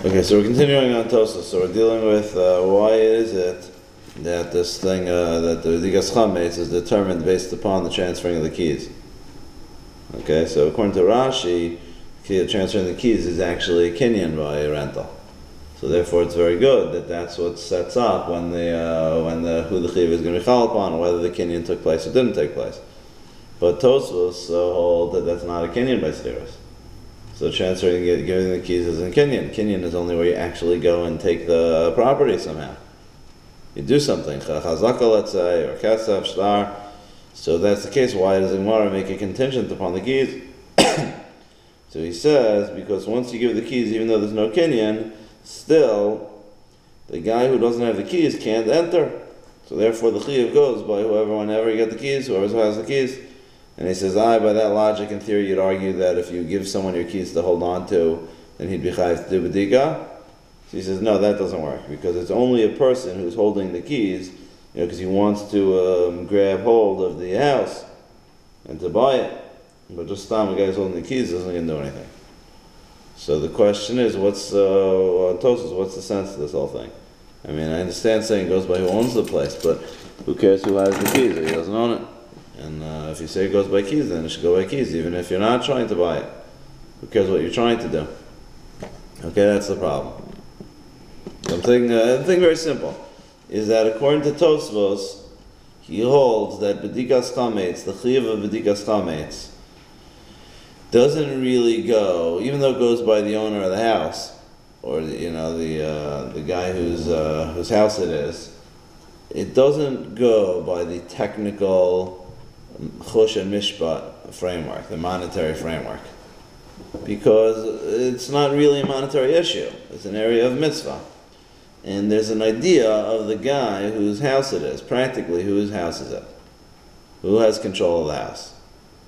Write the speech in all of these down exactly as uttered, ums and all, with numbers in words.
Okay, so we're continuing on Tosfos. So we're dealing with uh, why is it that this thing, uh, that the B'dikas Chametz is determined based upon the transferring of the keys. Okay, so according to Rashi, transferring the keys is actually a kinyan by a rental. So therefore, it's very good that that's what sets up when the uh, when the who the chiv is going to be chal upon, whether the kinyan took place or didn't take place. But Tosfos uh, hold that that's not a kinyan by sederos. So transferring, giving the keys isn't kinyan. Kinyan is only where you actually go and take the property somehow. You do something, chazaka, let's say, or kesef, shtar. So that's the case. Why does the Gemara make a contingent upon the keys? So he says, because once you give the keys, even though there's no kinyan, still, the guy who doesn't have the keys can't enter. So therefore the chiyuv goes by whoever, whenever you get the keys, whoever has the keys. And he says, ah, by that logic, in theory, you'd argue that if you give someone your keys to hold on to, then he'd be chayav to do b'dika. So he says, no, that doesn't work, because it's only a person who's holding the keys, you know, because he wants to um, grab hold of the house and to buy it. But just time a guy's holding the keys isn't going to do anything. So the question is, what's uh, on Tosfos, what's the sense of this whole thing? I mean, I understand saying it goes by who owns the place, but who cares who has the keys if he doesn't own it? And uh, if you say it goes by keys, then it should go by keys, even if you're not trying to buy it. Who cares what you're trying to do? Okay, that's the problem. Something, uh, thing very simple is that according to Tosfos, he holds that b'dikas chametz, the chiyuv of b'dikas chametz, doesn't really go, even though it goes by the owner of the house, or the, you know the uh, the guy whose uh, whose house it is. It doesn't go by the technical chush and mishpat framework, the monetary framework, because it's not really a monetary issue. It's an area of mitzvah, and there's an idea of the guy whose house it is. Practically, whose house is it? Who has control of the house?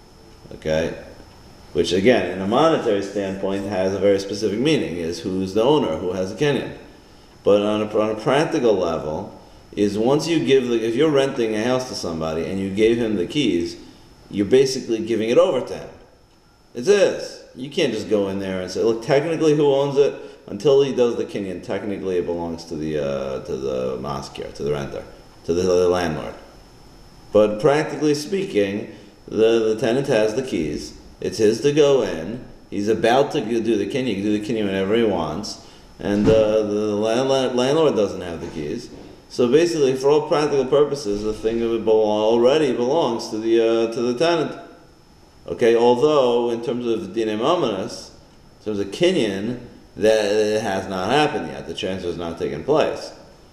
Okay. Which again, in a monetary standpoint, has a very specific meaning, is who's the owner, who has the kinyan. But on a, on a practical level, is once you give the, if you're renting a house to somebody and you gave him the keys, you're basically giving it over to him. It's his. You can't just go in there and say, look, technically who owns it? Until he does the kinyan, technically it belongs to the uh, to the maskir, to the renter, to the, the landlord. But practically speaking, the, the tenant has the keys. It's his to go in. He's about to do the kinyan. He can do the kinyan whenever he wants. And uh, the landlord, landlord doesn't have the keys. So basically, for all practical purposes, the thing that belong, already belongs to the uh, to the tenant. Okay, although in terms of dinei mamonos, in terms of kinyan, that it has not happened yet. The transfer has not taken place.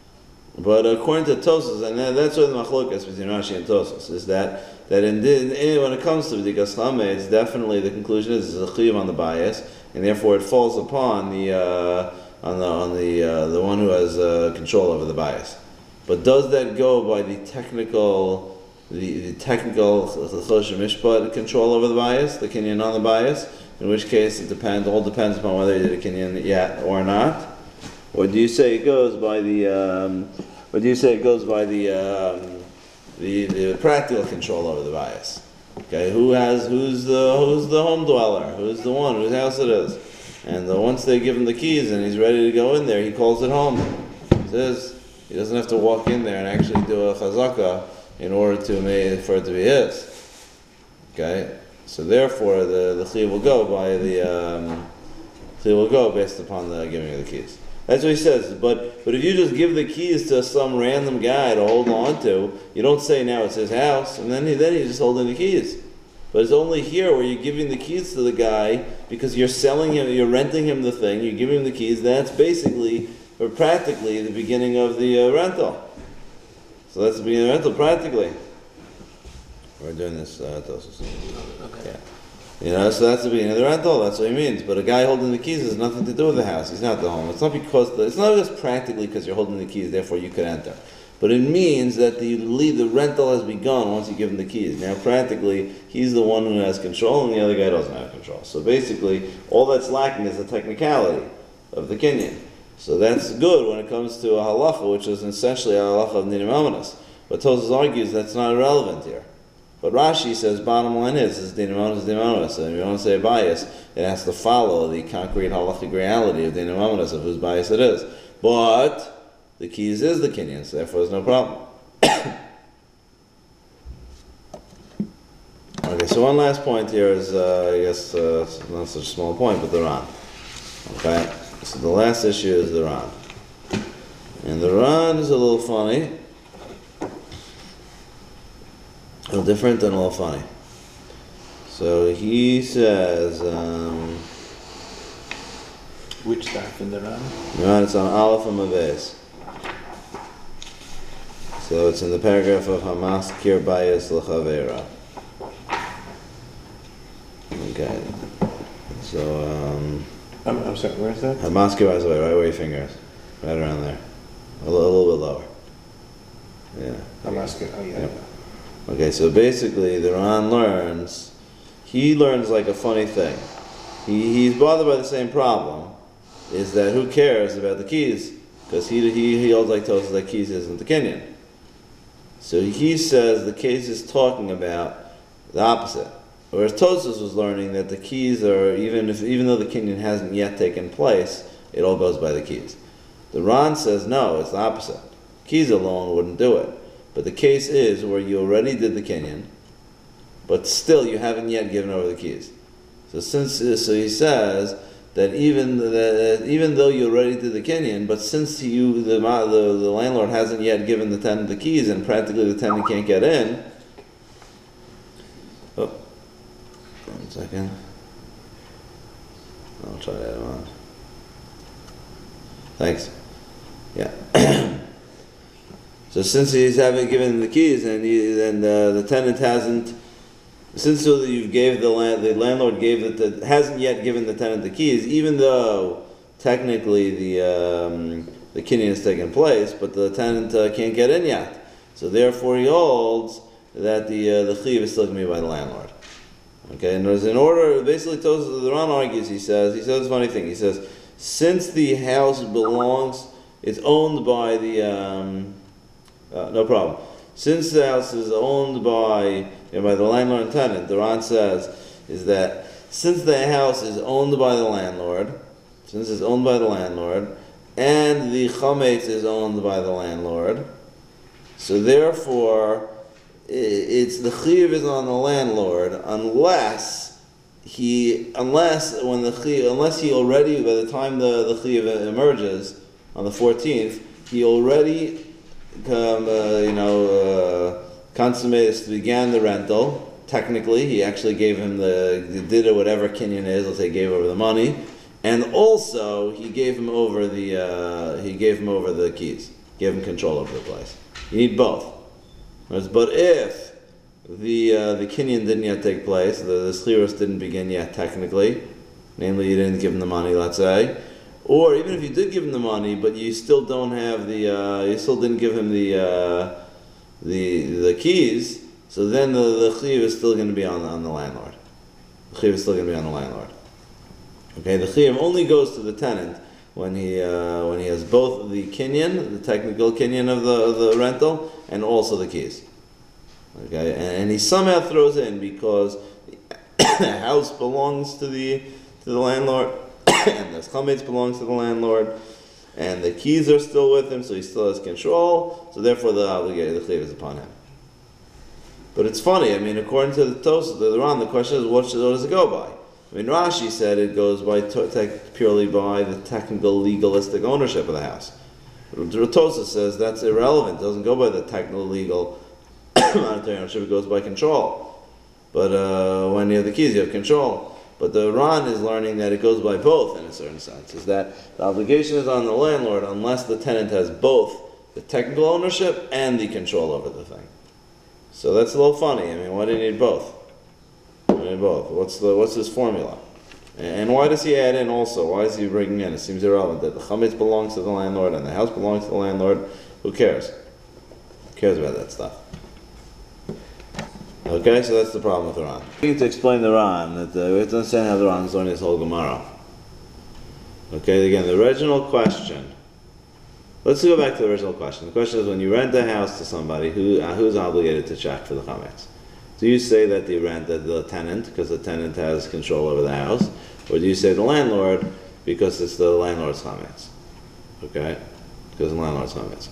But according to Tosfos, and that's what the machlokas between Rashi and Tosfos is that that in, in when it comes to b'dikas chametz, definitely the conclusion is it's a chiyuv on the bias, and therefore it falls upon the uh, on the on the uh, the one who has uh, control over the bias. But does that go by the technical the, the technical chosh mishpat control over the bias, the kinyan on the bias? In which case it depends. All depends upon whether you did a kinyan yet or not. Or do you say it goes by the? Um, or do you say it goes by the? Um, The, the practical control over the bias. Okay, who has who's the who's the home dweller? Who's the one whose house it is? And the, once they give him the keys and he's ready to go in there, he calls it home. He says he doesn't have to walk in there and actually do a chazaka in order to make for it to be his. Okay, so therefore the the chiyuv will go by the um, chiyuv will go based upon the giving of the keys. That's what he says. But but if you just give the keys to some random guy to hold on to, you don't say now it's his house, and then he, then he's just holding the keys. But it's only here where you're giving the keys to the guy because you're selling him, you're renting him the thing, you're giving him the keys. That's basically, or practically, the beginning of the uh, rental. So that's the beginning of the rental, practically. We're doing this. Uh, okay. Yeah. You know, so that's the beginning of the rental. That's what he means. But a guy holding the keys has nothing to do with the house. He's not the home. It's not because the, it's not just practically because you're holding the keys, therefore you could enter. But it means that the lead, the rental has begun once you give him the keys. Now, practically, he's the one who has control, and the other guy doesn't have control. So basically, all that's lacking is the technicality of the kinyan. So that's good when it comes to a halacha, which is essentially a halacha of dinei mamonos. But Tosfos argues that's not relevant here. But Rashi says bottom line is, is Dinamonis is Dinamonis. So if you want to say a bias, it has to follow the concrete halachic reality of Dinamonis, of whose bias it is. But the keys is the Kinyan, so therefore there's no problem. Okay, so one last point here is, uh, I guess, uh, not such a small point, but the Ran. Okay, so the last issue is the Ran. And the Ran is a little funny. A little different and a little funny. So he says, um, which staff in the Ran? Ran, it's on Aleph and Maves. So it's in the paragraph of Hamas Kir Bayis L'Chavera. Okay. So, um... I'm, I'm sorry, where is that? Hamas Kir Bayis, right where your finger is. Right around there. A little, a little bit lower. Yeah. I'm asking, oh yeah. Yep. Okay, so basically the Ran learns, he learns like a funny thing. He, he's bothered by the same problem, is that who cares about the keys? Because he, he, he holds like Tosas that keys isn't the Kinyan. So he says the case is talking about the opposite. Whereas Tosas was learning that the keys are, even if even though the Kinyan hasn't yet taken place, it all goes by the keys. The Ran says no, it's the opposite. Keys alone wouldn't do it. But the case is where you already did the Kinyan, but still you haven't yet given over the keys. So since so he says that even that even though you already did the Kinyan, but since you the, the the landlord hasn't yet given the tenant the keys and practically the tenant can't get in. Oh, one second. I'll try that one. Thanks. Yeah. So since he's haven't given the keys and he, and uh, the tenant hasn't, since so that you gave the land, the landlord gave it, the, hasn't yet given the tenant the keys, even though technically the um, the kinyan has taken place, but the tenant uh, can't get in yet. So therefore he holds that the uh, the chiyuv is still going to be by the landlord. Okay, and there's in order, basically Tosas, the Ran argues, he says, he says a funny thing, he says, since the house belongs, it's owned by the, um, uh, no problem. Since the house is owned by, you know, by the landlord and tenant, the Ran says, is that since the house is owned by the landlord, since it's owned by the landlord, and the chametz is owned by the landlord, so therefore, it's the chiyuv is on the landlord unless he, unless when the chiyuv, unless he already, by the time the, the chiyuv emerges on the fourteenth, he already, um, uh, you know, uh, consummated, began the rental. Technically, he actually gave him the, did it whatever kinyan is, let's say gave over the money, and also he gave him over the, uh, he gave him over the keys, gave him control over the place. You need both. But if the uh, the kinyan didn't yet take place, the, the schliros didn't begin yet technically, namely you didn't give him the money, let's say, or even if you did give him the money, but you still don't have the, uh, you still didn't give him the uh, the the keys, so then the, the chiyuv is still going to be on, on the landlord. The chiyuv is still going to be on the landlord. Okay, the chiyuv only goes to the tenant when he uh, when he has both the kinyan, the technical kinyan of the of the rental, and also the keys. Okay, and, and he somehow throws in because the house belongs to the to the landlord, and the chametz belongs to the landlord, and the keys are still with him, so he still has control. So therefore, the obligation, the chiyuv is upon him. But it's funny. I mean, according to the Tosas, the Ran, the question is, what, should, what does it go by? I mean, Rashi said it goes by to, purely by the technical, legalistic ownership of the house. Tosas says that's irrelevant. It doesn't go by the technical, legal, monetary ownership. It goes by control. But uh, when you have the keys, you have control. But the Ran is learning that it goes by both in a certain sense. Is that the obligation is on the landlord unless the tenant has both the technical ownership and the control over the thing. So that's a little funny. I mean, why do you need both? Both. What's the what's his formula? And why does he add in also? Why is he bringing in? It seems irrelevant that the chametz belongs to the landlord and the house belongs to the landlord. Who cares? Who cares about that stuff? Okay, so that's the problem with the Ran. We need to explain the Ran, that uh, we have to understand how the Ran is learning this whole Gemara. Okay, again, the original question. Let's go back to the original question. The question is, when you rent a house to somebody, who uh, who's obligated to check for the chametz? Do you say that the rent, that the tenant, because the tenant has control over the house, or do you say the landlord because it's the landlord's chametz? Okay, because the landlord's chametz.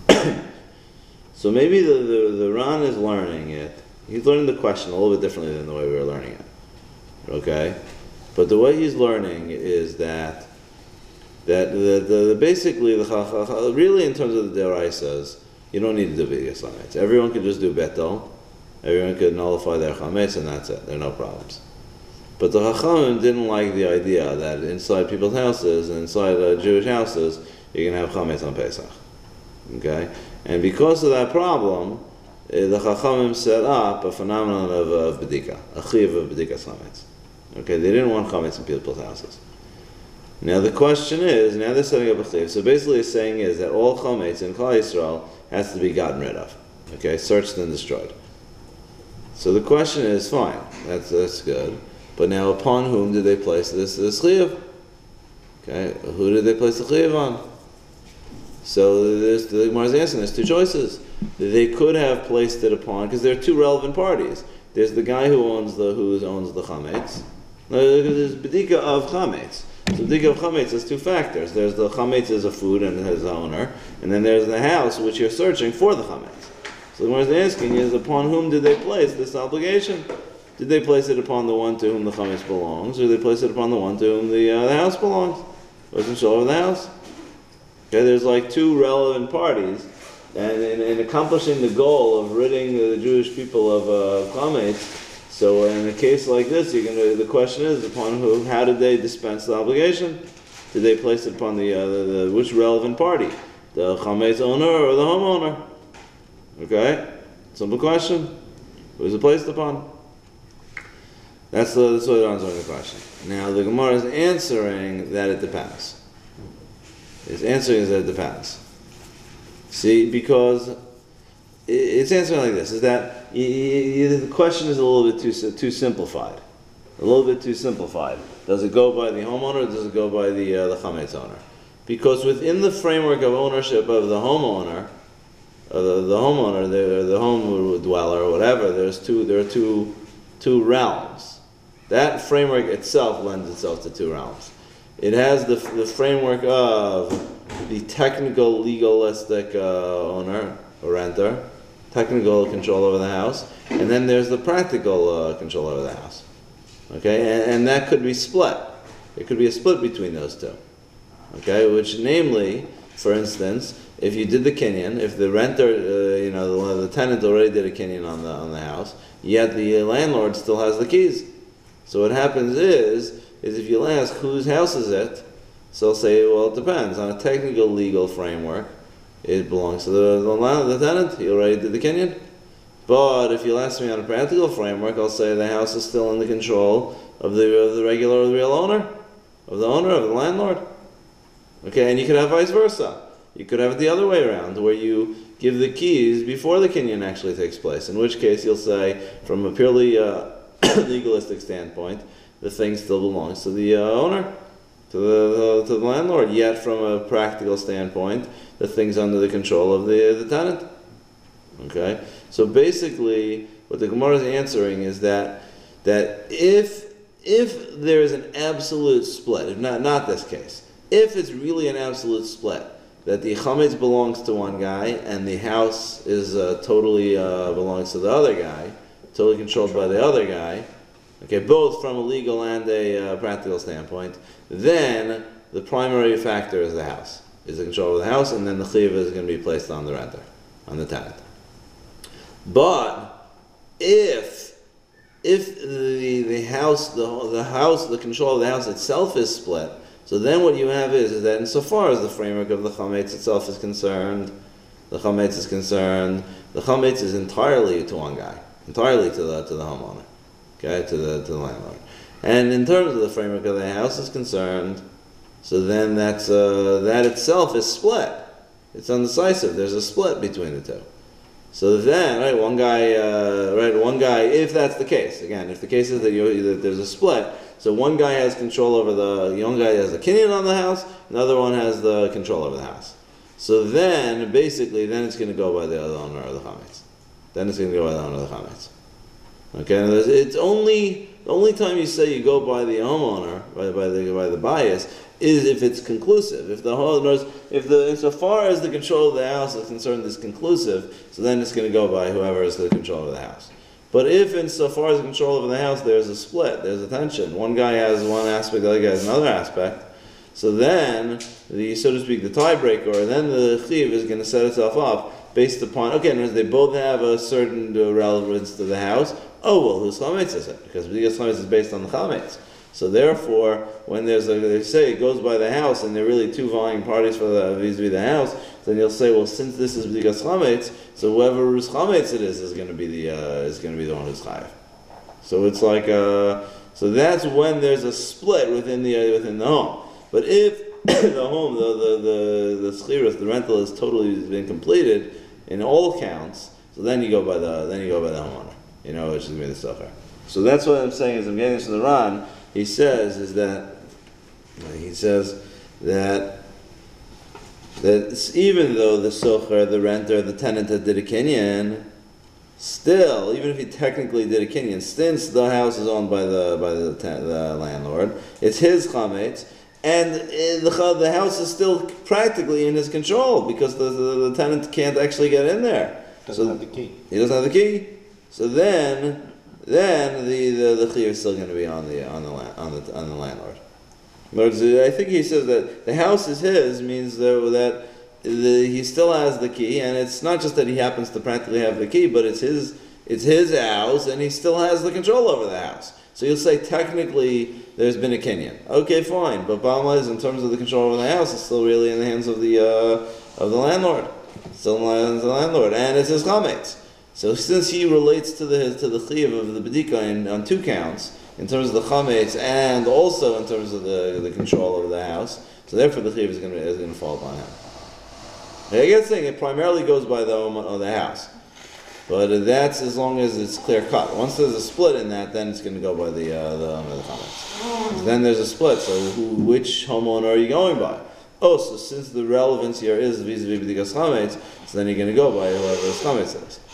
So maybe the, the the Ran is learning it. He's learning the question a little bit differently than the way we were learning it. Okay, but the way he's learning is that that the, the, the basically the really in terms of the deraisas, you don't need to do bidikas chametz. Everyone could just do betel. Everyone could nullify their chametz, and that's it. There are no problems. But the Chachamim didn't like the idea that inside people's houses and inside uh, Jewish houses, you can have chametz on Pesach. Okay, and because of that problem, uh, the Chachamim set up a phenomenon of, of bedika, a chiv of bedikas chametz. Okay, they didn't want chametz in people's houses. Now the question is, now they're setting up a chiv. So basically, the saying is that all chametz in Klal Yisrael has to be gotten rid of. Okay, searched and destroyed. So the question is, fine, that's that's good. But now, upon whom did they place this this chiyuv? Okay, who did they place the chiyuv on? So there's, the Gemara is answering. There's two choices. They could have placed it upon, because there are two relevant parties. There's the guy who owns the who owns the chametz. There's bedika of chametz. So bedika of chametz has two factors. There's the chametz as a food and as the owner, and then there's the house which you're searching for the chametz. So the Gemara is asking is, upon whom did they place this obligation? Did they place it upon the one to whom the chametz belongs, or did they place it upon the one to whom the, uh, the house belongs? What's control over the house? Okay, there's like two relevant parties, and in, in accomplishing the goal of ridding the Jewish people of uh, chametz, so in a case like this, you're gonna, the question is, upon who, how did they dispense the obligation? Did they place it upon the, uh, the, the which relevant party? The chametz owner or the homeowner? Okay, simple question. Who is it placed upon? That's the that's what they're answering the question. Now the Gemara is answering that it depends. It's answering is that it depends. See, because it's answering like this: is that y- y- the question is a little bit too too simplified, a little bit too simplified. Does it go by the homeowner, or does it go by the uh, the chametz owner? Because within the framework of ownership of the homeowner. Uh, the, the homeowner, the, the home dweller, or whatever, there's two, there are two, two realms. That framework itself lends itself to two realms. It has the, the framework of the technical, legalistic uh, owner, or renter, technical control over the house, and then there's the practical uh, control over the house. Okay, and, and that could be split. It could be a split between those two. Okay, which namely, for instance, if you did the kinyan, if the renter, uh, you know, the, the tenant already did a kinyan on the on the house, yet the landlord still has the keys. So what happens is, is if you ask whose house is it, so they'll say, well, it depends. On a technical legal framework, it belongs to the the, land, the tenant. He already did the kinyan. But if you'll ask me on a practical framework, I'll say the house is still in the control of the of the regular or the real owner, of the owner, of the landlord. Okay, and you could have vice versa. You could have it the other way around, where you give the keys before the kinyan actually takes place, in which case you'll say, from a purely uh, legalistic standpoint, the thing still belongs to the uh, owner, to the, to the landlord, yet from a practical standpoint, the thing's under the control of the, the tenant. Okay? So basically, what the Gemara is answering is that, that if, if there is an absolute split, if not, not this case, if it's really an absolute split, that the chametz belongs to one guy and the house is uh, totally uh, belongs to the other guy, totally controlled by the other guy, okay, both from a legal and a uh, practical standpoint, then the primary factor is the house, is the control of the house, and then the chiyuv is going to be placed on the renter, on the tenant. But if if the the house the the house the control of the house itself is split, so then what you have is, is that insofar as the framework of the chametz itself is concerned, the chametz is concerned, the chametz is entirely to one guy, entirely to the to the homeowner, okay, to the to the landlord. And in terms of the framework of the house is concerned, so then that's uh, that itself is split. It's undecisive. There's a split between the two. So then, right, one guy, uh, right, one guy. If that's the case, again, if the case is that, you, that there's a split, so one guy has control over the, one guy has the kinyan on the house, another one has the control over the house. So then, basically, then it's going to go by the other owner of the chametz. Then it's going to go by the owner of the chametz. Okay, and there's- it's only the only time you say you go by the homeowner, by, by the by the bias, is if it's conclusive. If the homeowners, if the insofar as the control of the house is concerned is conclusive, so then it's going to go by whoever is the control of the house. But if insofar as the control of the house, there's a split, there's a tension. One guy has one aspect, the other guy has another aspect. So then the, so to speak, the tiebreaker, or then the chiv is going to set itself up based upon, okay, and they both have a certain uh, relevance to the house. Oh, well, whose chametz is it? Because B'dikas chametz is based on the chametz. So therefore, when there's a, they say it goes by the house, and they're really two vying parties for the vis-a-vis the house, then you'll say, well, since this is B'dikas chametz, so whoever whose chametz it is is going to be the uh, is going to be the one who's chayav. So it's like uh, so that's when there's a split within the uh, within the home. But if the home, the the the the schirus, the rental has totally been completed in all counts, so then you go by the then you go by the homeowner, you know, which is going to be the sofer. So that's what I'm saying is I'm getting this to the Ran. He says is that he says that that it's, even though the socher, the renter, the tenant that did a kinyan, still, even if he technically did a kinyan, since the house is owned by the by the, ten, the landlord, it's his chametz. And the, the house is still practically in his control because the, the, the tenant can't actually get in there. Doesn't so have the key. He doesn't have the key. So then, then the the, the chiyuv is still going to be on the on the land, on the on the landlord. In other words, I think he says that the house is his means though that the, he still has the key, and it's not just that he happens to practically have the key, but it's his it's his house, and he still has the control over the house. So you'll say technically there's been a kinyan. Okay, fine, but bottom line is in terms of the control of the house, it's still really in the hands of the uh, of the landlord. Still in the hands of the landlord, and it's his chametz. So since he relates to the to the chiyuv of the bedika in, on two counts, in terms of the chametz and also in terms of the the control over the house, so therefore the chiyuv is going to is going to fall upon him. I guess saying it primarily goes by the home of the house. But that's as long as it's clear cut. Once there's a split in that, then it's going to go by the uh, the, um, the comments. So then there's a split. So who, which homeowner are you going by? Oh, so since the relevance here is vis-a-vis b'dikas chametz, so then you're going to go by whoever his chametz is.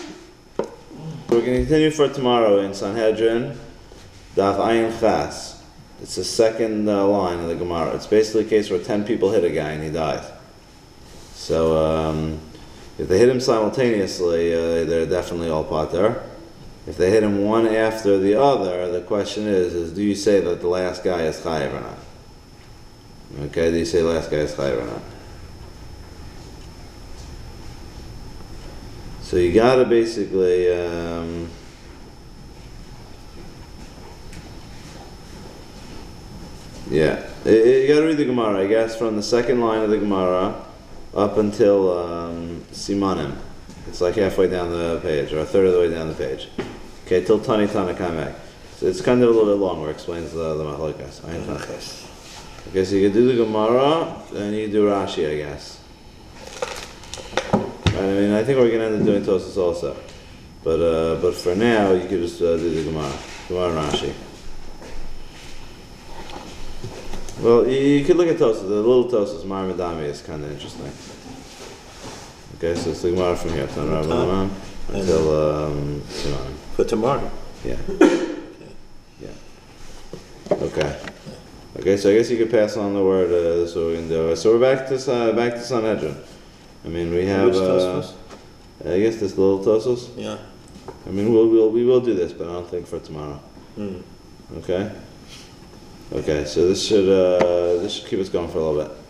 We're going to continue for tomorrow in Sanhedrin, Daf Ayin Chas. It's the second uh, line of the Gemara. It's basically a case where ten people hit a guy and he dies. So. Um, If they hit him simultaneously, uh, they're definitely all pater. If they hit him one after the other, the question is, is do you say that the last guy is chayav or not? Okay, do you say the last guy is chayav or not? So you gotta basically, um, yeah, you gotta read the Gemara, I guess, from the second line of the Gemara up until um, Simanim. It's like halfway down the page, or a third of the way down the page. Okay, till Tani Tana Kamek. So it's kind of a little bit long where it explains the, the Machlokas. Okay, so you can do the Gemara, then you do Rashi, I guess. I mean, I think we're going to end up doing Tosas also. But uh, but for now, you could just uh, do the Gemara. Gemara and Rashi. Well, you, you could look at Tosas. The little Tosas, Mar Madami, is kind of interesting. Okay, so it's the Gemara from here, Tan Rav Laman, until um, Siman. For tomorrow. Yeah. Yeah. Okay. Okay, so I guess you could pass on the word. Uh, that's what we're gonna do. So we're back to uh, back to Sanhedrin. I mean, we have. Which Uh, Tosfos? I guess this little Tosos. Yeah. I mean, we'll, we'll we will do this, but I don't think for tomorrow. Mm. Okay. Okay, so this should uh, this should keep us going for a little bit.